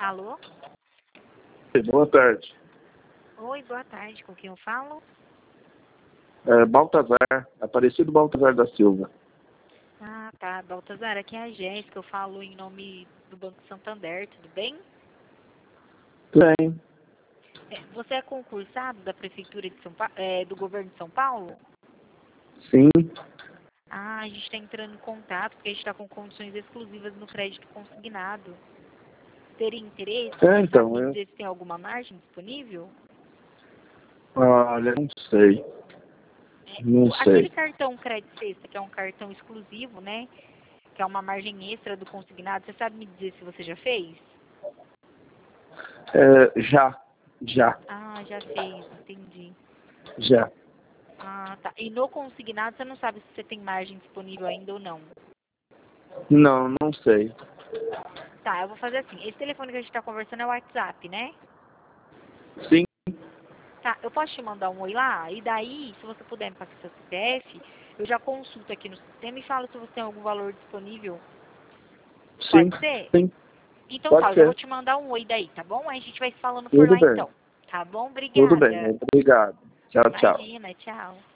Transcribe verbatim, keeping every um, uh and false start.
Alô? Boa tarde. Oi, boa tarde. Com quem eu falo? É, Baltazar, Aparecido Baltazar da Silva. Ah, tá. Baltazar, aqui é a Jéssica. Eu falo em nome do Banco Santander, tudo bem? Bem, É, você é concursado da Prefeitura de São Paulo, é, do Governo de São Paulo? sim. Ah, a gente está entrando em contato porque a gente está com condições exclusivas no crédito consignado. Teria interesse? É, Você sabe então, me eu... dizer se tem alguma margem disponível? Olha, não sei. É, Não o- aquele sei. cartão Crédito Sexta, que é um cartão exclusivo, né? Que é uma margem extra do consignado, você sabe me dizer se você já fez? É, já. Já. Ah, já fez, entendi. Já. Ah, tá. E no consignado você não sabe se você tem margem disponível ainda ou não. Não, não sei. Tá, eu vou fazer assim. Esse telefone que a gente tá conversando é o WhatsApp, né? Sim, Tá, eu posso te mandar um oi lá? E daí, se você puder me passar seu C P F, eu já consulto aqui no sistema e falo se você tem algum valor disponível. sim, Pode ser? sim. Então tá, Pode eu já vou ser. te mandar um oi daí, tá bom? Aí a gente vai se falando por Tudo lá bem. então. Tá bom? Tudo bem. Obrigada. Obrigado. Tchau, tchau. Imagina, tchau.